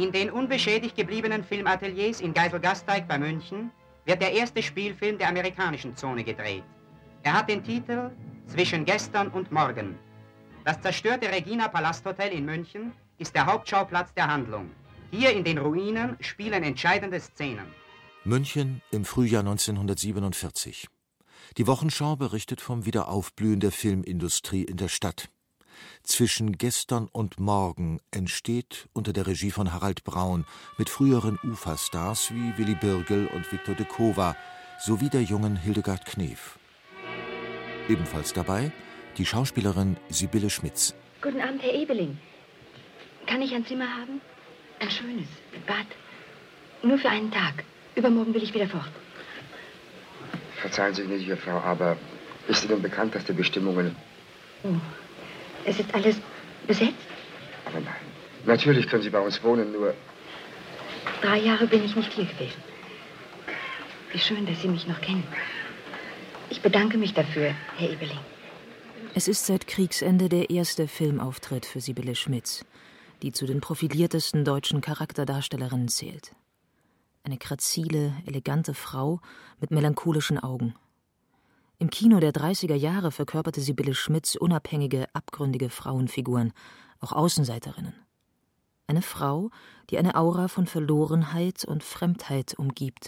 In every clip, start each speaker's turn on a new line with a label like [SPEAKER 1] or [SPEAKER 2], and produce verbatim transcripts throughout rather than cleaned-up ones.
[SPEAKER 1] In den unbeschädigt gebliebenen Filmateliers in Geiselgasteig bei München wird der erste Spielfilm der amerikanischen Zone gedreht. Er hat den Titel Zwischen gestern und morgen. Das zerstörte Regina Palasthotel in München ist der Hauptschauplatz der Handlung. Hier in den Ruinen spielen entscheidende Szenen.
[SPEAKER 2] München im Frühjahr neunzehnhundertsiebenundvierzig. Die Wochenschau berichtet vom Wiederaufblühen der Filmindustrie in der Stadt. Zwischen gestern und morgen entsteht unter der Regie von Harald Braun mit früheren Uferstars wie Willy Birgel und Victor de Cova sowie der jungen Hildegard Knef. Ebenfalls dabei die Schauspielerin Sibylle Schmitz.
[SPEAKER 3] Guten Abend, Herr Ebeling. Kann ich ein Zimmer haben? Ein schönes, mit Bad. Nur für einen Tag. Übermorgen will ich wieder fort.
[SPEAKER 4] Verzeihen Sie, gnädige Frau, aber ist Ihnen bekannt, dass die Bestimmungen...
[SPEAKER 3] Oh, es ist alles besetzt?
[SPEAKER 4] Aber nein. Natürlich können Sie bei uns wohnen, nur...
[SPEAKER 3] Drei Jahre bin ich nicht hier gewesen. Wie schön, dass Sie mich noch kennen. Ich bedanke mich dafür, Herr Ebeling.
[SPEAKER 5] Es ist seit Kriegsende der erste Filmauftritt für Sibylle Schmitz, die zu den profiliertesten deutschen Charakterdarstellerinnen zählt. Eine grazile, elegante Frau mit melancholischen Augen. Im Kino der dreißiger Jahre verkörperte Sibylle Schmitz unabhängige, abgründige Frauenfiguren, auch Außenseiterinnen. Eine Frau, die eine Aura von Verlorenheit und Fremdheit umgibt.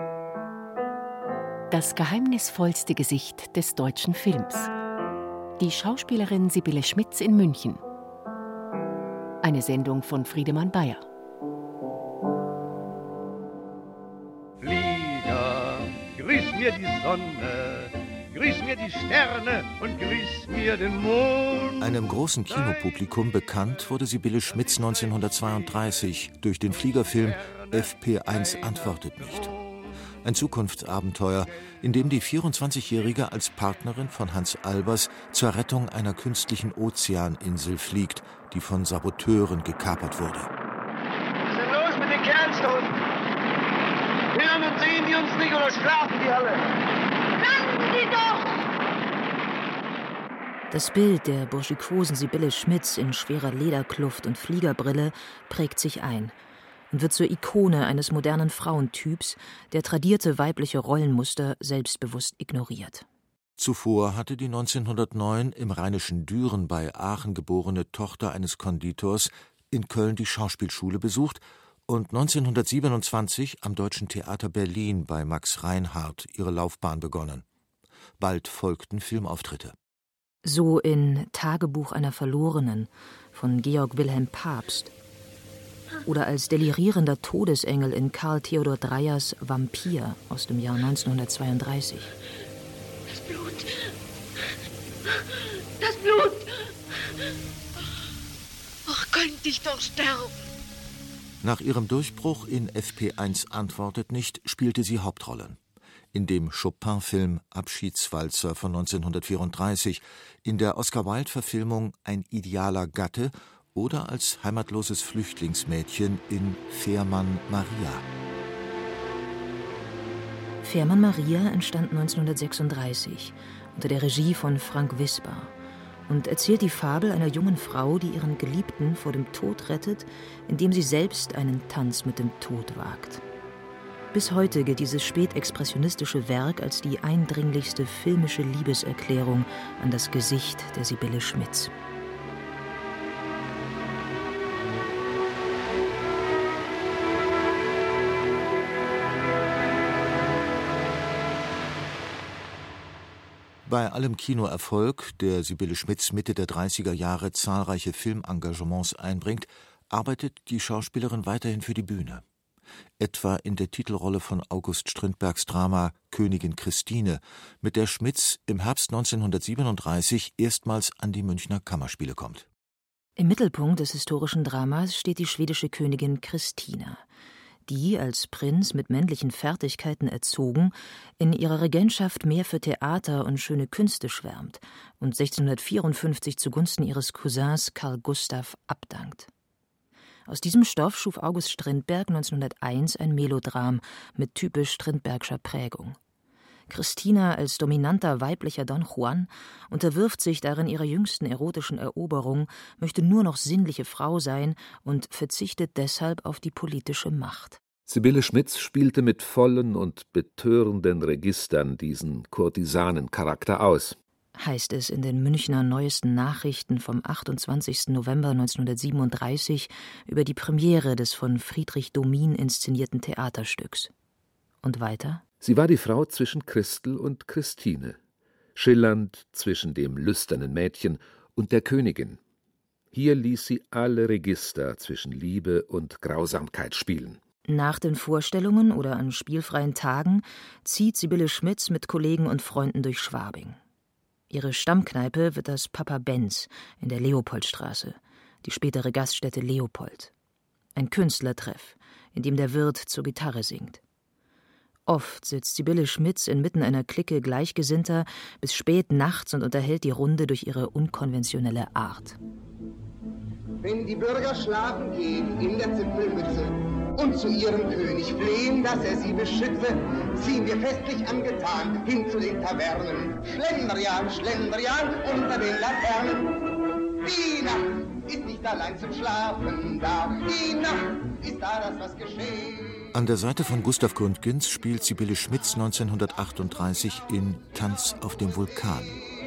[SPEAKER 6] Das geheimnisvollste Gesicht des deutschen Films. Die Schauspielerin Sibylle Schmitz in München. Eine Sendung von Friedemann Bayer.
[SPEAKER 7] Flieger, grüß mir die Sonne, grüß mir die Sterne und grüß mir den Mond.
[SPEAKER 2] Einem großen Kinopublikum bekannt wurde Sibylle Schmitz neunzehnhundertzweiunddreißig durch den Fliegerfilm F P eins antwortet nicht. Ein Zukunftsabenteuer, in dem die vierundzwanzigjährige als Partnerin von Hans Albers zur Rettung einer künstlichen Ozeaninsel fliegt, die von Saboteuren gekapert wurde.
[SPEAKER 8] Was ist denn los mit den Kerls da unten? Hören und sehen die uns nicht oder schlafen die alle? Landen Sie doch!
[SPEAKER 5] Das Bild der burschikosen Sibylle Schmitz in schwerer Lederkluft und Fliegerbrille prägt sich ein und wird zur Ikone eines modernen Frauentyps, der tradierte weibliche Rollenmuster selbstbewusst ignoriert.
[SPEAKER 2] Zuvor hatte die neunzehnhundertneun im rheinischen Düren bei Aachen geborene Tochter eines Konditors in Köln die Schauspielschule besucht und neunzehnhundertsiebenundzwanzig am Deutschen Theater Berlin bei Max Reinhardt ihre Laufbahn begonnen. Bald folgten Filmauftritte.
[SPEAKER 5] So in Tagebuch einer Verlorenen von Georg Wilhelm Pabst oder als delirierender Todesengel in Karl Theodor Dreyers Vampir aus dem Jahr neunzehnhundertzweiunddreißig.
[SPEAKER 3] Das Blut. Das Blut. Ach, könnte ich doch sterben.
[SPEAKER 2] Nach ihrem Durchbruch in F P eins antwortet nicht spielte sie Hauptrollen. In dem Chopin-Film Abschiedswalzer von neunzehnhundertvierunddreißig, in der Oscar-Wilde-Verfilmung Ein idealer Gatte oder als heimatloses Flüchtlingsmädchen in Fährmann Maria.
[SPEAKER 5] Fährmann Maria entstand neunzehnhundertsechsunddreißig unter der Regie von Frank Wisper und erzählt die Fabel einer jungen Frau, die ihren Geliebten vor dem Tod rettet, indem sie selbst einen Tanz mit dem Tod wagt. Bis heute gilt dieses spätexpressionistische Werk als die eindringlichste filmische Liebeserklärung an das Gesicht der Sibylle Schmitz.
[SPEAKER 2] Bei allem Kinoerfolg, der Sibylle Schmitz Mitte der dreißiger Jahre zahlreiche Filmengagements einbringt, arbeitet die Schauspielerin weiterhin für die Bühne. Etwa in der Titelrolle von August Strindbergs Drama Königin Christine, mit der Schmitz im Herbst neunzehnhundertsiebenunddreißig erstmals an die Münchner Kammerspiele kommt.
[SPEAKER 5] Im Mittelpunkt des historischen Dramas steht die schwedische Königin Christina, die, als Prinz mit männlichen Fertigkeiten erzogen, in ihrer Regentschaft mehr für Theater und schöne Künste schwärmt und sechzehnhundertvierundfünfzig zugunsten ihres Cousins Karl Gustav abdankt. Aus diesem Stoff schuf August Strindberg neunzehnhunderteins ein Melodram mit typisch Strindbergscher Prägung. Christina als dominanter weiblicher Don Juan unterwirft sich darin ihrer jüngsten erotischen Eroberung, möchte nur noch sinnliche Frau sein und verzichtet deshalb auf die politische Macht.
[SPEAKER 9] Sibylle Schmitz spielte mit vollen und betörenden Registern diesen Kurtisanencharakter aus,
[SPEAKER 5] heißt es in den Münchner Neuesten Nachrichten vom achtundzwanzigsten November neunzehnhundertsiebenunddreißig über die Premiere des von Friedrich Domin inszenierten Theaterstücks. Und weiter?
[SPEAKER 9] Sie war die Frau zwischen Christel und Christine, schillernd zwischen dem lüsternen Mädchen und der Königin. Hier ließ sie alle Register zwischen Liebe und Grausamkeit spielen.
[SPEAKER 5] Nach den Vorstellungen oder an spielfreien Tagen zieht Sibylle Schmitz mit Kollegen und Freunden durch Schwabing. Ihre Stammkneipe wird das Papa Benz in der Leopoldstraße, die spätere Gaststätte Leopold. Ein Künstlertreff, in dem der Wirt zur Gitarre singt. Oft sitzt Sibylle Schmitz inmitten einer Clique Gleichgesinnter bis spät nachts und unterhält die Runde durch ihre unkonventionelle Art.
[SPEAKER 10] Wenn die Bürger schlafen gehen in der Zipfelmütze und zu ihrem König flehen, dass er sie beschütze, ziehen wir festlich angetan hin zu den Tavernen. Schlendrian, Schlendrian unter den Laternen. Die Nacht ist nicht allein zum Schlafen da, die Nacht ist da das, was geschehen.
[SPEAKER 2] An der Seite von Gustav Gründgens spielt Sibylle Schmitz neunzehnhundertachtunddreißig in Tanz auf dem Vulkan.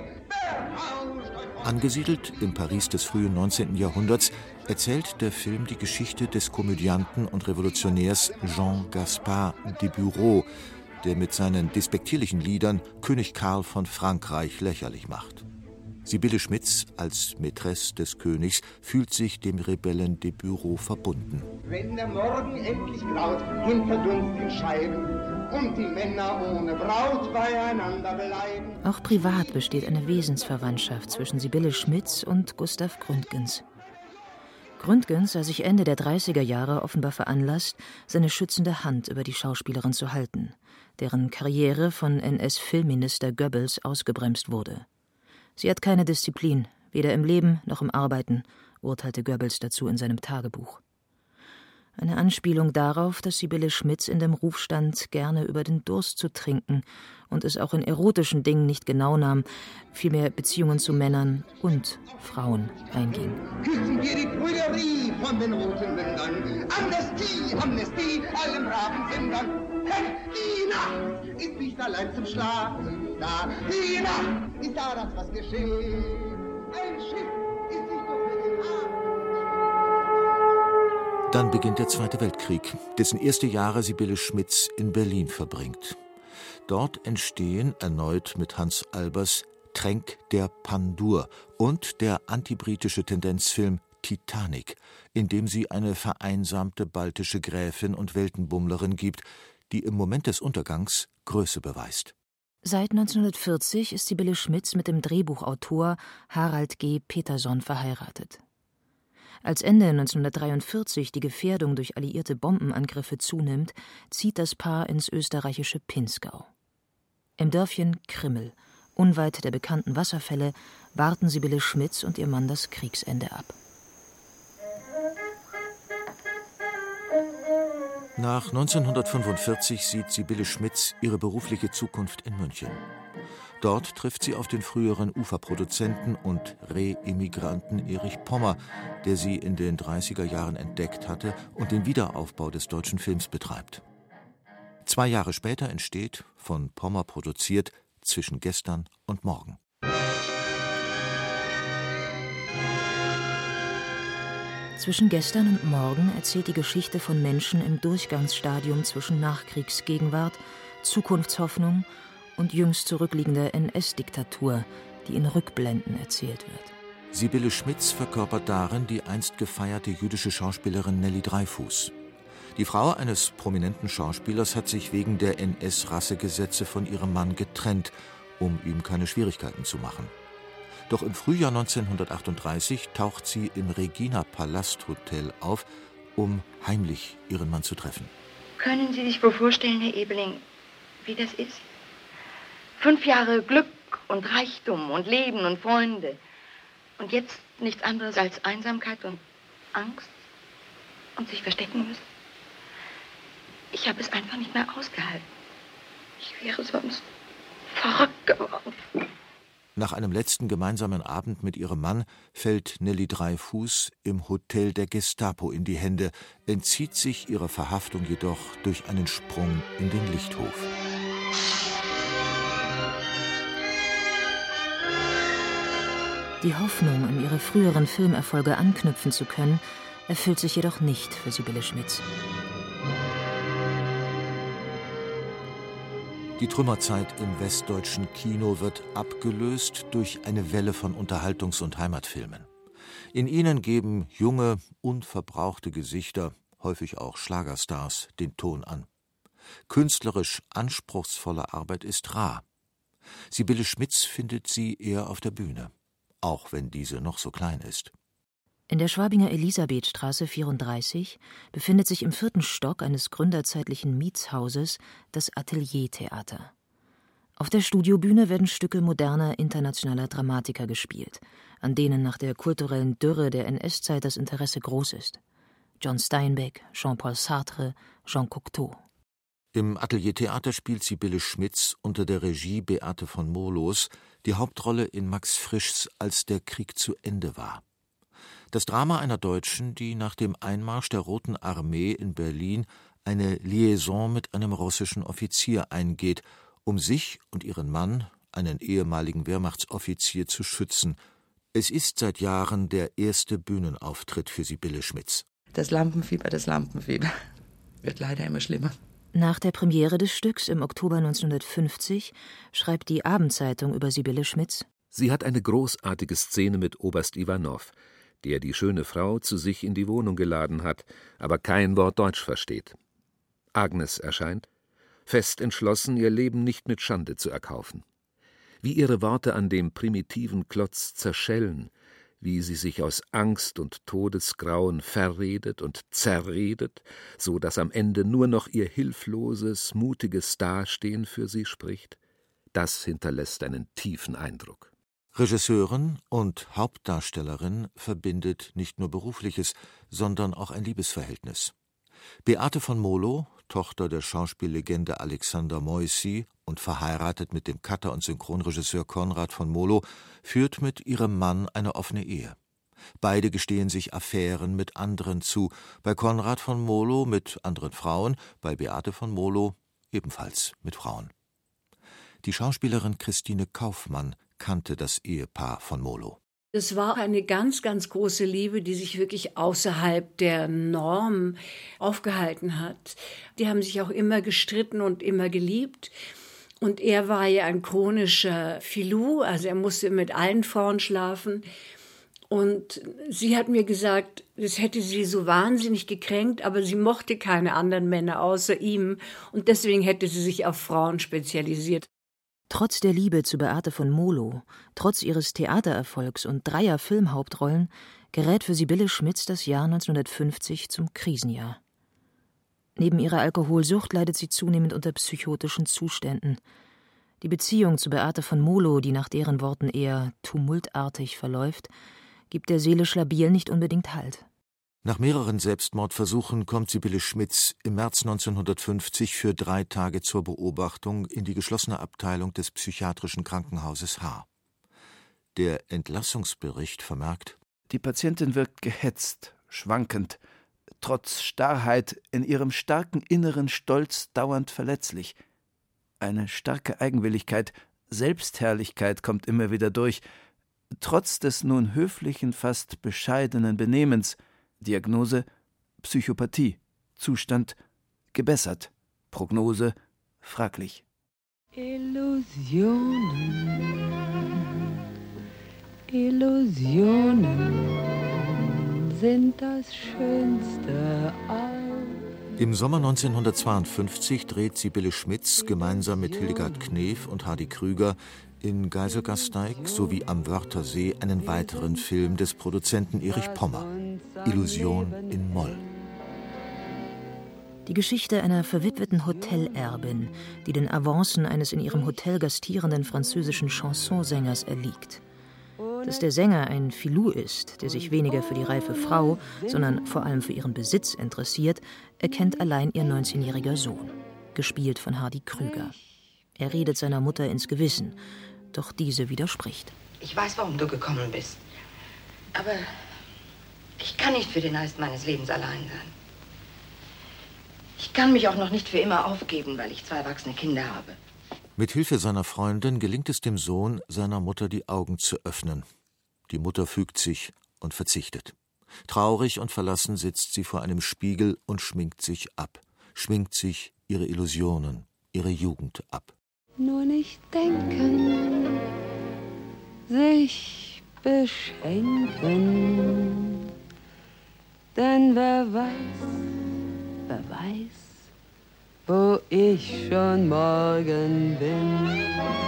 [SPEAKER 2] Angesiedelt im Paris des frühen neunzehnten Jahrhunderts erzählt der Film die Geschichte des Komödianten und Revolutionärs Jean Gaspard de Bureau, der mit seinen despektierlichen Liedern König Karl von Frankreich lächerlich macht. Sibylle Schmitz als Mätresse des Königs fühlt sich dem Rebellen de Bureau verbunden.
[SPEAKER 10] Wenn der Morgen endlich graut hinter dunklen Scheiben und die Männer ohne Braut beieinander bleiben.
[SPEAKER 5] Auch privat besteht eine Wesensverwandtschaft zwischen Sibylle Schmitz und Gustav Gründgens. Gründgens sah sich Ende der dreißiger Jahre offenbar veranlasst, seine schützende Hand über die Schauspielerin zu halten, deren Karriere von N S-Filmminister Goebbels ausgebremst wurde. Sie hat keine Disziplin, weder im Leben noch im Arbeiten, urteilte Goebbels dazu in seinem Tagebuch. Eine Anspielung darauf, dass Sibylle Schmitz in dem Ruf stand, gerne über den Durst zu trinken und es auch in erotischen Dingen nicht genau nahm, vielmehr Beziehungen zu Männern und Frauen einging.
[SPEAKER 10] Küssen wir die Prüderie von den roten Mündern. Amnestie, Amnestie, allen braven Sündern. Hey, die Nacht ist nicht allein zum Schlafen da. Die Nacht ist da das, was geschehen. Ein Schiff ist nicht nur für den Abend.
[SPEAKER 2] Dann beginnt der Zweite Weltkrieg, dessen erste Jahre Sibylle Schmitz in Berlin verbringt. Dort entstehen erneut mit Hans Albers Tränk der Pandur und der antibritische Tendenzfilm Titanic, in dem sie eine vereinsamte baltische Gräfin und Weltenbummlerin gibt, die im Moment des Untergangs Größe beweist.
[SPEAKER 5] Seit neunzehnhundertvierzig ist Sibylle Schmitz mit dem Drehbuchautor Harald G. Peterson verheiratet. Als Ende neunzehnhundertdreiundvierzig die Gefährdung durch alliierte Bombenangriffe zunimmt, zieht das Paar ins österreichische Pinzgau. Im Dörfchen Krimmel, unweit der bekannten Wasserfälle, warten Sibylle Schmitz und ihr Mann das Kriegsende ab.
[SPEAKER 2] Nach neunzehnhundertfünfundvierzig sieht Sibylle Schmitz ihre berufliche Zukunft in München. Dort trifft sie auf den früheren Uferproduzenten und Re-Immigranten Erich Pommer, der sie in den dreißiger Jahren entdeckt hatte und den Wiederaufbau des deutschen Films betreibt. Zwei Jahre später entsteht, von Pommer produziert, Zwischen gestern und morgen.
[SPEAKER 5] Zwischen gestern und morgen erzählt die Geschichte von Menschen im Durchgangsstadium zwischen Nachkriegsgegenwart, Zukunftshoffnung und jüngst zurückliegender N S-Diktatur, die in Rückblenden erzählt wird.
[SPEAKER 2] Sibylle Schmitz verkörpert darin die einst gefeierte jüdische Schauspielerin Nelly Dreyfus. Die Frau eines prominenten Schauspielers hat sich wegen der N S-Rassegesetze von ihrem Mann getrennt, um ihm keine Schwierigkeiten zu machen. Doch im Frühjahr neunzehnhundertachtunddreißig taucht sie im Regina-Palast-Hotel auf, um heimlich ihren Mann zu treffen.
[SPEAKER 3] Können Sie sich wohl vorstellen, Herr Ebeling, wie das ist? Fünf Jahre Glück und Reichtum und Leben und Freunde. Und jetzt nichts anderes als Einsamkeit und Angst und sich verstecken müssen. Ich habe es einfach nicht mehr ausgehalten. Ich wäre sonst verrückt geworden.
[SPEAKER 2] Nach einem letzten gemeinsamen Abend mit ihrem Mann fällt Nelly Dreyfus im Hotel der Gestapo in die Hände, entzieht sich ihrer Verhaftung jedoch durch einen Sprung in den Lichthof.
[SPEAKER 5] Die Hoffnung, an ihre früheren Filmerfolge anknüpfen zu können, erfüllt sich jedoch nicht für Sibylle Schmitz.
[SPEAKER 2] Die Trümmerzeit im westdeutschen Kino wird abgelöst durch eine Welle von Unterhaltungs- und Heimatfilmen. In ihnen geben junge, unverbrauchte Gesichter, häufig auch Schlagerstars, den Ton an. Künstlerisch anspruchsvolle Arbeit ist rar. Sibylle Schmitz findet sie eher auf der Bühne, auch wenn diese noch so klein ist.
[SPEAKER 5] In der Schwabinger Elisabethstraße vierunddreißig befindet sich im vierten Stock eines gründerzeitlichen Mietshauses das Ateliertheater. Auf der Studiobühne werden Stücke moderner internationaler Dramatiker gespielt, an denen nach der kulturellen Dürre der N S-Zeit das Interesse groß ist. John Steinbeck, Jean-Paul Sartre, Jean Cocteau.
[SPEAKER 2] Im Ateliertheater spielt Sibylle Schmitz unter der Regie Beate von Molos die Hauptrolle in Max Frischs Als der Krieg zu Ende war. Das Drama einer Deutschen, die nach dem Einmarsch der Roten Armee in Berlin eine Liaison mit einem russischen Offizier eingeht, um sich und ihren Mann, einen ehemaligen Wehrmachtsoffizier, zu schützen. Es ist seit Jahren der erste Bühnenauftritt für Sibylle Schmitz.
[SPEAKER 11] Das Lampenfieber, das Lampenfieber. Wird leider immer schlimmer.
[SPEAKER 5] Nach der Premiere des Stücks im Oktober neunzehnhundertfünfzig schreibt die Abendzeitung über Sibylle Schmitz:
[SPEAKER 9] Sie hat eine großartige Szene mit Oberst Iwanow, der die schöne Frau zu sich in die Wohnung geladen hat, aber kein Wort Deutsch versteht. Agnes erscheint, fest entschlossen, ihr Leben nicht mit Schande zu erkaufen. Wie ihre Worte an dem primitiven Klotz zerschellen, wie sie sich aus Angst und Todesgrauen verredet und zerredet, so dass am Ende nur noch ihr hilfloses, mutiges Dastehen für sie spricht, das hinterlässt einen tiefen Eindruck.
[SPEAKER 2] Regisseurin und Hauptdarstellerin verbindet nicht nur Berufliches, sondern auch ein Liebesverhältnis. Beate von Molo, Tochter der Schauspiellegende Alexander Moissy und verheiratet mit dem Cutter und Synchronregisseur Konrad von Molo, führt mit ihrem Mann eine offene Ehe. Beide gestehen sich Affären mit anderen zu, bei Konrad von Molo mit anderen Frauen, bei Beate von Molo ebenfalls mit Frauen. Die Schauspielerin Christine Kaufmann kannte das Ehepaar von Molo.
[SPEAKER 12] Es war eine ganz, ganz große Liebe, die sich wirklich außerhalb der Norm aufgehalten hat. Die haben sich auch immer gestritten und immer geliebt. Und er war ja ein chronischer Filou, also er musste mit allen Frauen schlafen. Und sie hat mir gesagt, das hätte sie so wahnsinnig gekränkt, aber sie mochte keine anderen Männer außer ihm. Und deswegen hätte sie sich auf Frauen spezialisiert.
[SPEAKER 5] Trotz der Liebe zu Beate von Molo, trotz ihres Theatererfolgs und dreier Filmhauptrollen gerät für Sibylle Schmitz das Jahr neunzehnhundertfünfzig zum Krisenjahr. Neben ihrer Alkoholsucht leidet sie zunehmend unter psychotischen Zuständen. Die Beziehung zu Beate von Molo, die nach deren Worten eher tumultartig verläuft, gibt der seelisch labil nicht unbedingt Halt.
[SPEAKER 2] Nach mehreren Selbstmordversuchen kommt Sibylle Schmitz im März neunzehnhundertfünfzig für drei Tage zur Beobachtung in die geschlossene Abteilung des psychiatrischen Krankenhauses H. Der Entlassungsbericht vermerkt:
[SPEAKER 13] Die Patientin wirkt gehetzt, schwankend, trotz Starrheit in ihrem starken inneren Stolz dauernd verletzlich. Eine starke Eigenwilligkeit, Selbstherrlichkeit kommt immer wieder durch, trotz des nun höflichen, fast bescheidenen Benehmens. Diagnose: Psychopathie. Zustand: gebessert. Prognose: fraglich.
[SPEAKER 14] Illusionen, Illusionen sind das Schönste all.
[SPEAKER 2] Im Sommer neunzehnhundertzweiundfünfzig dreht Sibylle Schmitz gemeinsam mit Hildegard Knef und Hardy Krüger in Geiselgasteig sowie am Wörthersee einen weiteren Film des Produzenten Erich Pommer, Illusion in Moll.
[SPEAKER 5] Die Geschichte einer verwitweten Hotelerbin, die den Avancen eines in ihrem Hotel gastierenden französischen Chansonsängers erliegt. Dass der Sänger ein Filou ist, der sich weniger für die reife Frau, sondern vor allem für ihren Besitz interessiert, erkennt allein ihr neunzehnjähriger Sohn, gespielt von Hardy Krüger. Er redet seiner Mutter ins Gewissen, doch diese widerspricht.
[SPEAKER 3] Ich weiß, warum du gekommen bist. Aber ich kann nicht für den Rest meines Lebens allein sein. Ich kann mich auch noch nicht für immer aufgeben, weil ich zwei erwachsene Kinder habe.
[SPEAKER 2] Mit Hilfe seiner Freundin gelingt es dem Sohn, seiner Mutter die Augen zu öffnen. Die Mutter fügt sich und verzichtet. Traurig und verlassen sitzt sie vor einem Spiegel und schminkt sich ab. Schminkt sich ihre Illusionen, ihre Jugend ab.
[SPEAKER 14] Nur nicht denken, sich beschenken. Denn wer weiß, wer weiß, wo ich schon morgen bin.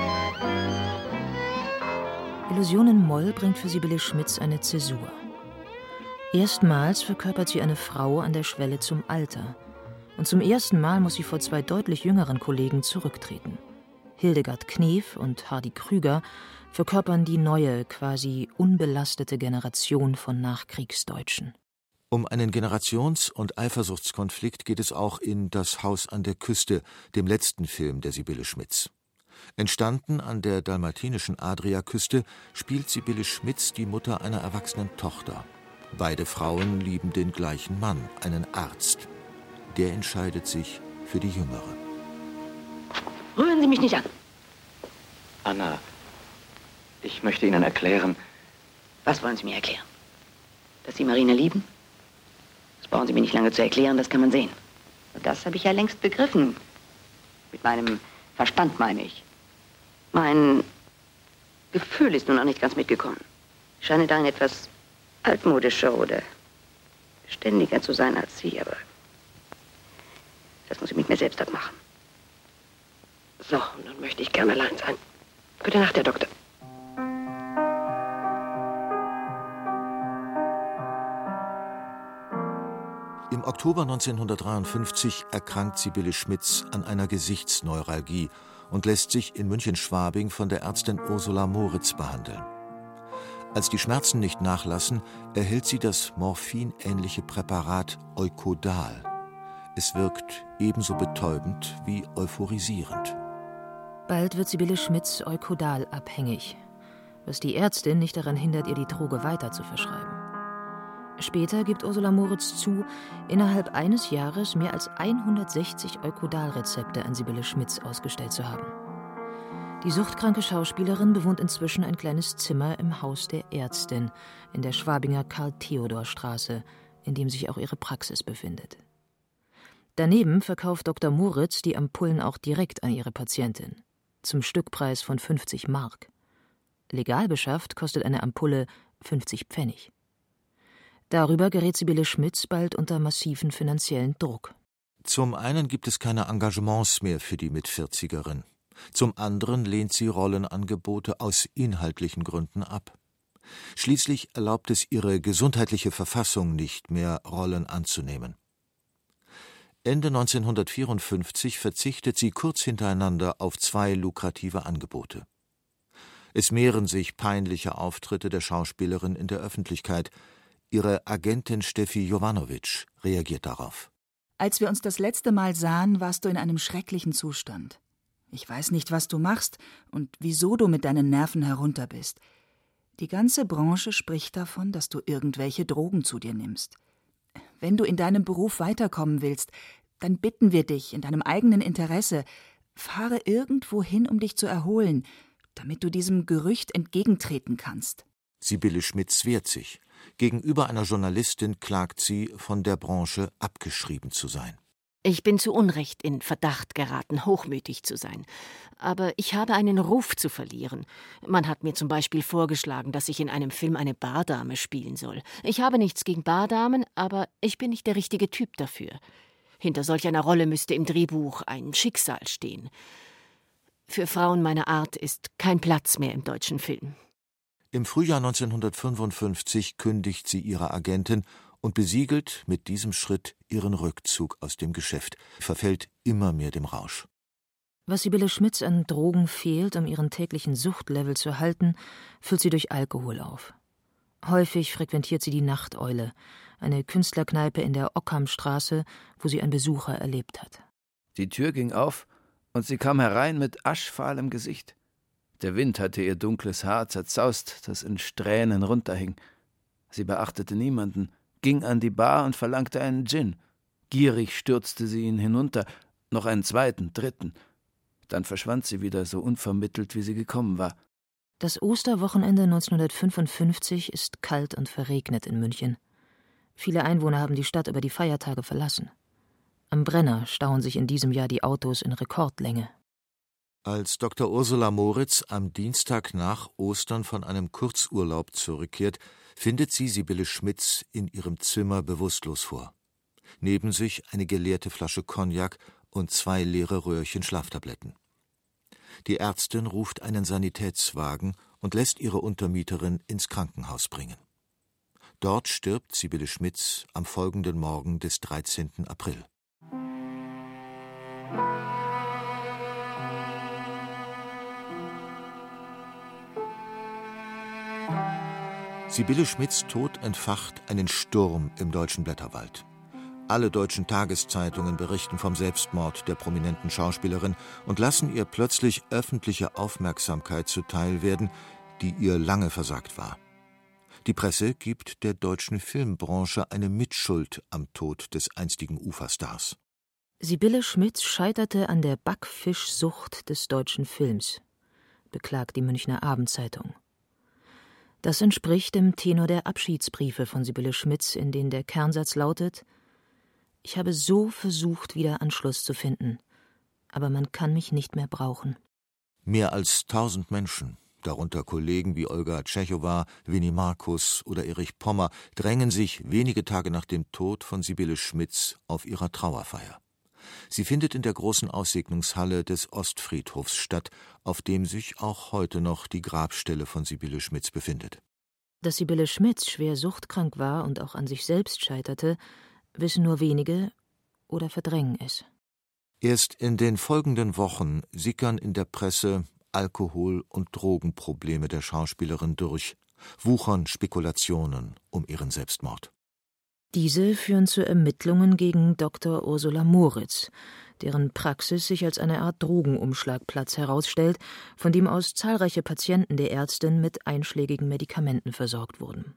[SPEAKER 5] Illusionen Moll bringt für Sibylle Schmitz eine Zäsur. Erstmals verkörpert sie eine Frau an der Schwelle zum Alter. Und zum ersten Mal muss sie vor zwei deutlich jüngeren Kollegen zurücktreten. Hildegard Knef und Hardy Krüger verkörpern die neue, quasi unbelastete Generation von Nachkriegsdeutschen.
[SPEAKER 2] Um einen Generations- und Eifersuchtskonflikt geht es auch in »Das Haus an der Küste«, dem letzten Film der Sibylle Schmitz. Entstanden an der dalmatinischen Adriaküste, spielt Sibylle Schmitz die Mutter einer erwachsenen Tochter. Beide Frauen lieben den gleichen Mann, einen Arzt. Der entscheidet sich für die Jüngere.
[SPEAKER 3] Rühren Sie mich nicht an.
[SPEAKER 15] Anna, ich möchte Ihnen erklären...
[SPEAKER 3] Was wollen Sie mir erklären? Dass Sie Marina lieben? Das brauchen Sie mir nicht lange zu erklären, das kann man sehen. Und das habe ich ja längst begriffen. Mit meinem Verstand meine ich. Mein Gefühl ist nun noch nicht ganz mitgekommen. Ich scheine darin etwas altmodischer oder ständiger zu sein als Sie, aber das muss ich mit mir selbst abmachen. So, und dann möchte ich gerne allein sein. Gute Nacht, Herr Doktor.
[SPEAKER 2] Im Oktober neunzehnhundertdreiundfünfzig erkrankt Sibylle Schmitz an einer Gesichtsneuralgie und lässt sich in München-Schwabing von der Ärztin Ursula Moritz behandeln. Als die Schmerzen nicht nachlassen, erhält sie das morphinähnliche Präparat Eukodal. Es wirkt ebenso betäubend wie euphorisierend.
[SPEAKER 5] Bald wird Sibylle Schmitz Eukodal abhängig, was die Ärztin nicht daran hindert, ihr die Droge weiter zu verschreiben. Später gibt Ursula Moritz zu, innerhalb eines Jahres mehr als hundertsechzig Eukodal-Rezepte an Sibylle Schmitz ausgestellt zu haben. Die suchtkranke Schauspielerin bewohnt inzwischen ein kleines Zimmer im Haus der Ärztin in der Schwabinger Karl-Theodor-Straße, in dem sich auch ihre Praxis befindet. Daneben verkauft Doktor Moritz die Ampullen auch direkt an ihre Patientin, zum Stückpreis von fünfzig Mark. Legal beschafft kostet eine Ampulle fünfzig Pfennig. Darüber gerät Sibylle Schmitz bald unter massiven finanziellen Druck.
[SPEAKER 2] Zum einen gibt es keine Engagements mehr für die Mitvierzigerin. Zum anderen lehnt sie Rollenangebote aus inhaltlichen Gründen ab. Schließlich erlaubt es ihre gesundheitliche Verfassung nicht mehr, Rollen anzunehmen. Ende neunzehnhundertvierundfünfzig verzichtet sie kurz hintereinander auf zwei lukrative Angebote. Es mehren sich peinliche Auftritte der Schauspielerin in der Öffentlichkeit. Ihre Agentin Steffi Jovanovic reagiert darauf.
[SPEAKER 16] Als wir uns das letzte Mal sahen, warst du in einem schrecklichen Zustand. Ich weiß nicht, was du machst und wieso du mit deinen Nerven herunter bist. Die ganze Branche spricht davon, dass du irgendwelche Drogen zu dir nimmst. Wenn du in deinem Beruf weiterkommen willst, dann bitten wir dich in deinem eigenen Interesse, fahre irgendwo hin, um dich zu erholen, damit du diesem Gerücht entgegentreten kannst.
[SPEAKER 2] Sibylle Schmitz wehrt sich. Gegenüber einer Journalistin klagt sie, von der Branche abgeschrieben zu sein.
[SPEAKER 6] Ich bin zu Unrecht in Verdacht geraten, hochmütig zu sein. Aber ich habe einen Ruf zu verlieren. Man hat mir zum Beispiel vorgeschlagen, dass ich in einem Film eine Bardame spielen soll. Ich habe nichts gegen Bardamen, aber ich bin nicht der richtige Typ dafür. Hinter solch einer Rolle müsste im Drehbuch ein Schicksal stehen. Für Frauen meiner Art ist kein Platz mehr im deutschen Film.
[SPEAKER 2] Im Frühjahr neunzehnhundertfünfundfünfzig kündigt sie ihrer Agentin und besiegelt mit diesem Schritt ihren Rückzug aus dem Geschäft, verfällt immer mehr dem Rausch.
[SPEAKER 5] Was Sibylle Schmitz an Drogen fehlt, um ihren täglichen Suchtlevel zu halten, füllt sie durch Alkohol auf. Häufig frequentiert sie die Nachteule, eine Künstlerkneipe in der Ockhamstraße, wo sie einen Besucher erlebt hat.
[SPEAKER 13] Die Tür ging auf und sie kam herein mit aschfahlem Gesicht. Der Wind hatte ihr dunkles Haar zerzaust, das in Strähnen runterhing. Sie beachtete niemanden, ging an die Bar und verlangte einen Gin. Gierig stürzte sie ihn hinunter, noch einen zweiten, dritten. Dann verschwand sie wieder so unvermittelt, wie sie gekommen war.
[SPEAKER 5] Das Osterwochenende neunzehnhundertfünfundfünfzig ist kalt und verregnet in München. Viele Einwohner haben die Stadt über die Feiertage verlassen. Am Brenner stauen sich in diesem Jahr die Autos in Rekordlänge.
[SPEAKER 2] Als Doktor Ursula Moritz am Dienstag nach Ostern von einem Kurzurlaub zurückkehrt, findet sie Sibylle Schmitz in ihrem Zimmer bewusstlos vor. Neben sich eine geleerte Flasche Cognac und zwei leere Röhrchen Schlaftabletten. Die Ärztin ruft einen Sanitätswagen und lässt ihre Untermieterin ins Krankenhaus bringen. Dort stirbt Sibylle Schmitz am folgenden Morgen des dreizehnten April. Sibylle Schmitz' Tod entfacht einen Sturm im deutschen Blätterwald. Alle deutschen Tageszeitungen berichten vom Selbstmord der prominenten Schauspielerin und lassen ihr plötzlich öffentliche Aufmerksamkeit zuteil werden, die ihr lange versagt war. Die Presse gibt der deutschen Filmbranche eine Mitschuld am Tod des einstigen Uferstars.
[SPEAKER 5] Sibylle Schmitz scheiterte an der Backfischsucht des deutschen Films, beklagt die Münchner Abendzeitung. Das entspricht dem Tenor der Abschiedsbriefe von Sibylle Schmitz, in denen der Kernsatz lautet: Ich habe so versucht, wieder Anschluss zu finden, aber man kann mich nicht mehr brauchen.
[SPEAKER 2] Mehr als tausend Menschen, darunter Kollegen wie Olga Tschechowa, Winnie Markus oder Erich Pommer, drängen sich wenige Tage nach dem Tod von Sibylle Schmitz auf ihrer Trauerfeier. Sie findet in der großen Aussegnungshalle des Ostfriedhofs statt, auf dem sich auch heute noch die Grabstelle von Sibylle Schmitz befindet.
[SPEAKER 5] Dass Sibylle Schmitz schwer suchtkrank war und auch an sich selbst scheiterte, wissen nur wenige oder verdrängen es.
[SPEAKER 2] Erst in den folgenden Wochen sickern in der Presse Alkohol- und Drogenprobleme der Schauspielerin durch, wuchern Spekulationen um ihren Selbstmord.
[SPEAKER 5] Diese führen zu Ermittlungen gegen Doktor Ursula Moritz, deren Praxis sich als eine Art Drogenumschlagplatz herausstellt, von dem aus zahlreiche Patienten der Ärztin mit einschlägigen Medikamenten versorgt wurden.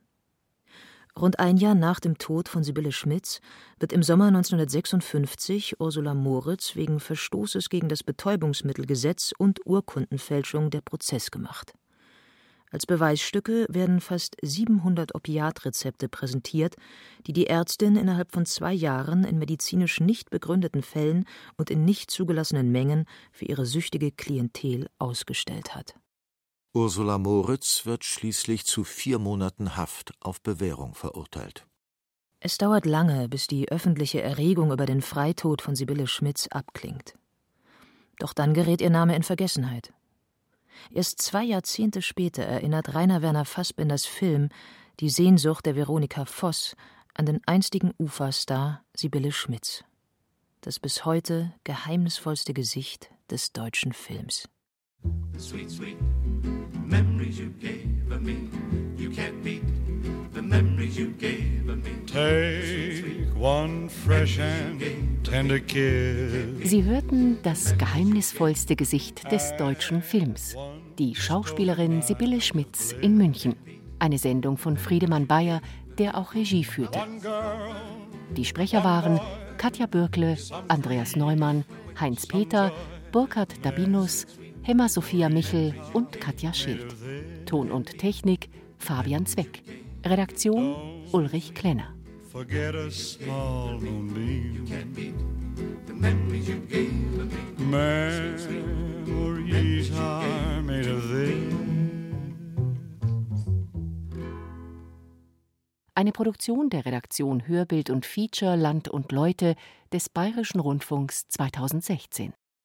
[SPEAKER 5] Rund ein Jahr nach dem Tod von Sibylle Schmitz wird im Sommer neunzehnhundertsechsundfünfzig Ursula Moritz wegen Verstoßes gegen das Betäubungsmittelgesetz und Urkundenfälschung der Prozess gemacht. Als Beweisstücke werden fast siebenhundert Opiatrezepte präsentiert, die die Ärztin innerhalb von zwei Jahren in medizinisch nicht begründeten Fällen und in nicht zugelassenen Mengen für ihre süchtige Klientel ausgestellt hat.
[SPEAKER 2] Ursula Moritz wird schließlich zu vier Monaten Haft auf Bewährung verurteilt.
[SPEAKER 5] Es dauert lange, bis die öffentliche Erregung über den Freitod von Sibylle Schmitz abklingt. Doch dann gerät ihr Name in Vergessenheit. Erst zwei Jahrzehnte später erinnert Rainer Werner Fassbinders Film Die Sehnsucht der Veronika Voss an den einstigen Uferstar Sibylle Schmitz. Das bis heute geheimnisvollste Gesicht des deutschen Films.
[SPEAKER 17] The sweet, sweet memories you gave of me. You can't beat the memories you gave of me.
[SPEAKER 18] Take one fresh and tender kiss.
[SPEAKER 6] Sie hörten das geheimnisvollste Gesicht des deutschen Films. Die Schauspielerin Sibylle Schmitz in München. Eine Sendung von Friedemann Bayer, der auch Regie führte. Die Sprecher waren Katja Bürkle, Andreas Neumann, Heinz Peter, Burkhard Dabinus, Hemmer Sophia Michel und Katja Schild. Ton und Technik Fabian Zweck. Redaktion Ulrich Klenner.
[SPEAKER 18] Forget a small moonbeam.
[SPEAKER 17] The memories you gave of me.
[SPEAKER 18] Memories are made of this.
[SPEAKER 6] Eine Produktion der Redaktion Hörbild und Feature Land und Leute des Bayerischen Rundfunks zweitausendsechzehn.